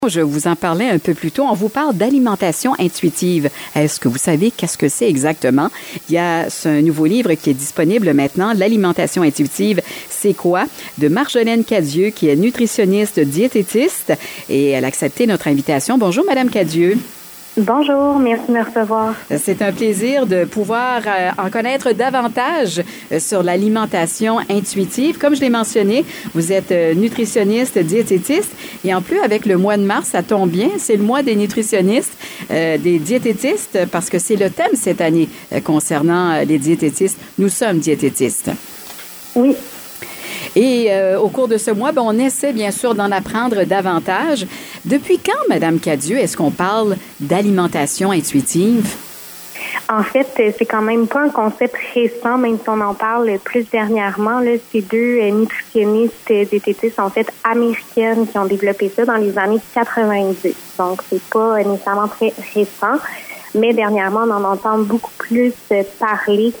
Je vous en parlais un peu plus tôt. On vous parle d'alimentation intuitive. Est-ce que vous savez qu'est-ce que c'est exactement? Il y a ce nouveau livre qui est disponible maintenant, L'alimentation intuitive, c'est quoi? De Marjolaine Cadieux, qui est nutritionniste diététiste, et elle a accepté notre invitation. Bonjour, Madame Cadieux. Bonjour, merci de me recevoir. C'est un plaisir de pouvoir en connaître davantage sur l'alimentation intuitive. Comme je l'ai mentionné, vous êtes nutritionniste, diététiste, et en plus, avec le mois de mars, ça tombe bien, c'est le mois des nutritionnistes, des diététistes, parce que c'est le thème cette année concernant les diététistes. Nous sommes diététistes. Oui. Et au cours de ce mois, on essaie bien sûr d'en apprendre davantage. Depuis quand, Madame Cadieux, est-ce qu'on parle d'alimentation intuitive? En fait, c'est quand même pas un concept récent, même si on en parle plus dernièrement. Là, c'est deux nutritionnistes diététistes, en fait, américaines qui ont développé ça dans les années 90. Donc, c'est pas nécessairement très récent. Mais dernièrement, on en entend beaucoup plus parler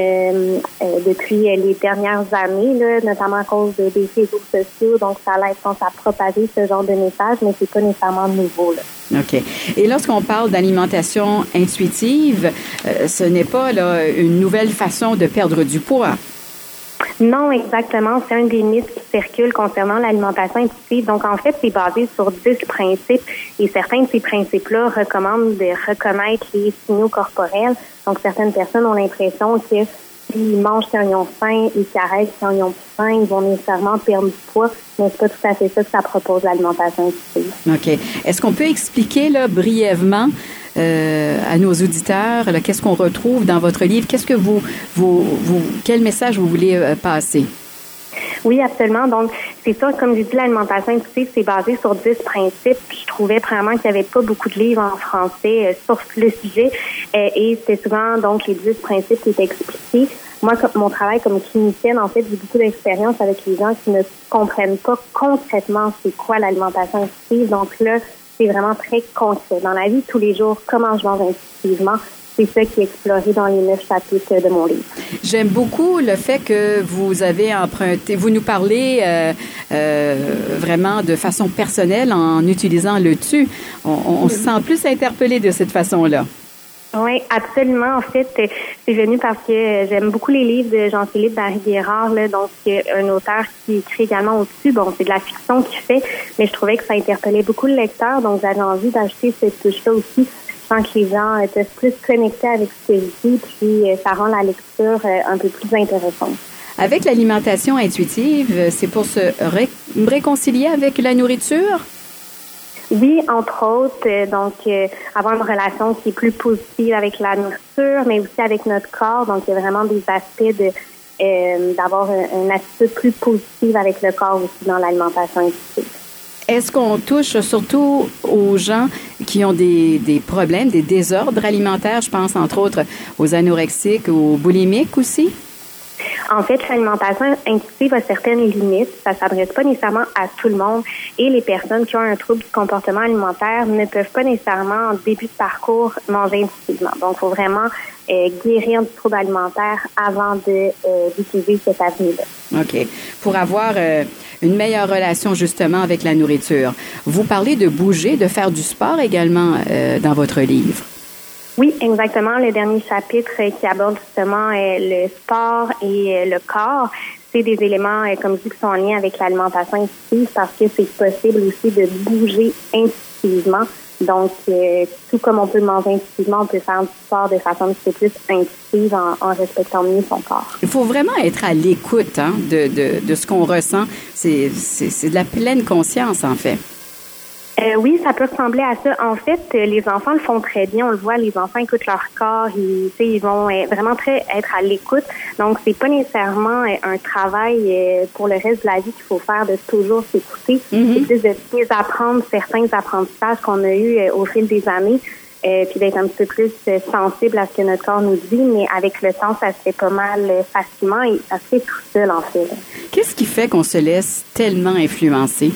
depuis les dernières années, là, notamment à cause des réseaux sociaux. Donc, ça a tendance à propager ce genre de message, mais c'est pas nécessairement nouveau, là. OK. Et lorsqu'on parle d'alimentation intuitive, ce n'est pas là une nouvelle façon de perdre du poids. Non, exactement. C'est un des mythes qui circulent concernant l'alimentation intuitive. Donc, en fait, c'est basé sur 10 principes et certains de ces principes-là recommandent de reconnaître les signaux corporels. Donc, certaines personnes ont l'impression que s'ils mangent quand ils ont faim et qu'ils arrêtent quand ils ont plus faim, ils vont nécessairement perdre du poids. Mais c'est pas tout à fait ça que ça propose l'alimentation intuitive. OK. Est-ce qu'on peut expliquer là brièvement à nos auditeurs là, qu'est-ce qu'on retrouve dans votre livre? Qu'est-ce que quel message vous voulez passer? Oui, absolument. Donc, c'est ça, comme j'ai dit, l'alimentation intuitive, c'est basé sur 10 principes. Je trouvais vraiment qu'il n'y avait pas beaucoup de livres en français sur le sujet. Et c'était souvent, donc, les 10 principes qui étaient expliqués. Moi, mon travail comme clinicienne, en fait, j'ai beaucoup d'expérience avec les gens qui ne comprennent pas concrètement c'est quoi l'alimentation intuitive. Donc là, c'est vraiment très concret. Dans la vie, tous les jours, comment je mange intuitivement, c'est ça qui est exploré dans les 9 chapitres de mon livre. J'aime beaucoup le fait que vous avez emprunté, vous nous parlez vraiment de façon personnelle en utilisant le tu. On se sent plus interpellé de cette façon-là. Oui, absolument. En fait, c'est venu parce que j'aime beaucoup les livres de Jean-Philippe Barry-Guérard, là, donc un auteur qui écrit également au-dessus. Bon, c'est de la fiction qu'il fait, mais je trouvais que ça interpellait beaucoup le lecteur, donc j'avais envie d'ajouter cette touche-là aussi. Je sens que les gens peuvent plus connecter avec ce que je dis, puis ça rend la lecture un peu plus intéressante. Avec l'alimentation intuitive, c'est pour se réconcilier avec la nourriture? Oui, entre autres, donc avoir une relation qui est plus positive avec la nourriture, mais aussi avec notre corps. Donc, il y a vraiment des aspects d'avoir une attitude plus positive avec le corps aussi dans l'alimentation intuitive. Est-ce qu'on touche surtout aux gens qui ont des problèmes, des désordres alimentaires? Je pense entre autres aux anorexiques, aux boulimiques aussi? En fait, l'alimentation intuitive a certaines limites. Ça s'adresse pas nécessairement à tout le monde. Et les personnes qui ont un trouble du comportement alimentaire ne peuvent pas nécessairement, en début de parcours, manger intuitivement. Donc, il faut vraiment guérir du trouble alimentaire avant d'utiliser cette avenue-là. OK. Pour avoir une meilleure relation, justement, avec la nourriture. Vous parlez de bouger, de faire du sport également dans votre livre. Oui, exactement. Le dernier chapitre qui aborde justement le sport et le corps, c'est des éléments, comme je dis, qui sont en lien avec l'alimentation intuitive parce que c'est possible aussi de bouger intuitivement. Donc, tout comme on peut manger intuitivement, on peut faire du sport de façon un petit peu plus intuitive en respectant mieux son corps. Il faut vraiment être à l'écoute de ce qu'on ressent. C'est de la pleine conscience, en fait. Oui, ça peut ressembler à ça. En fait, les enfants le font très bien. On le voit, les enfants écoutent leur corps. Ils vont vraiment être à l'écoute. Donc, c'est pas nécessairement un travail pour le reste de la vie qu'il faut faire de toujours s'écouter. C'est plus de désapprendre certains apprentissages qu'on a eus au fil des années. Puis d'être un petit peu plus sensible à ce que notre corps nous dit. Mais avec le temps, ça se fait pas mal facilement et ça se fait tout seul, en fait. Qu'est-ce qui fait qu'on se laisse tellement influencer?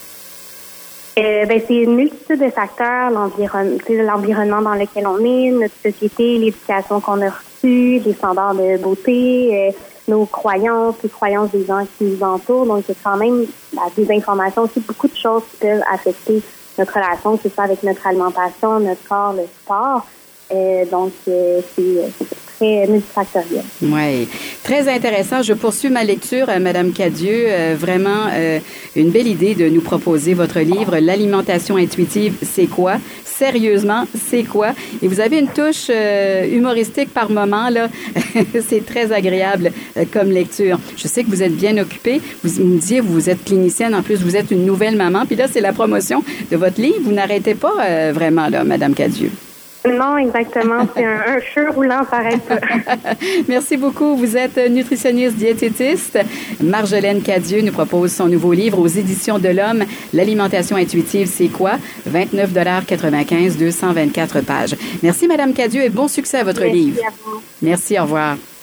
C'est une multitude de facteurs, l'environnement dans lequel on est, notre société, l'éducation qu'on a reçue, les standards de beauté, nos croyances, les croyances des gens qui nous entourent. Donc, il y a quand même des informations aussi, beaucoup de choses qui peuvent affecter notre relation, que ce soit avec notre alimentation, notre corps, le sport. Donc, c'est très multifactoriel. Oui, très intéressant. Je poursuis ma lecture, Madame Cadieux. Vraiment une belle idée de nous proposer votre livre, L'alimentation intuitive, c'est quoi? Sérieusement, c'est quoi? Et vous avez une touche humoristique par moment, là. C'est très agréable comme lecture. Je sais que vous êtes bien occupée. Vous me disiez, vous êtes clinicienne. En plus, vous êtes une nouvelle maman. Puis là, c'est la promotion de votre livre. Vous n'arrêtez pas vraiment, là, Madame Cadieux. Non, exactement. C'est un feu roulant, pareil. Merci beaucoup. Vous êtes nutritionniste diététiste. Marjolaine Cadieux nous propose son nouveau livre aux Éditions de l'Homme. L'alimentation intuitive, c'est quoi? 29,95 $, 224 pages. Merci, Madame Cadieux, et bon succès à votre livre. Merci à vous. Merci, au revoir.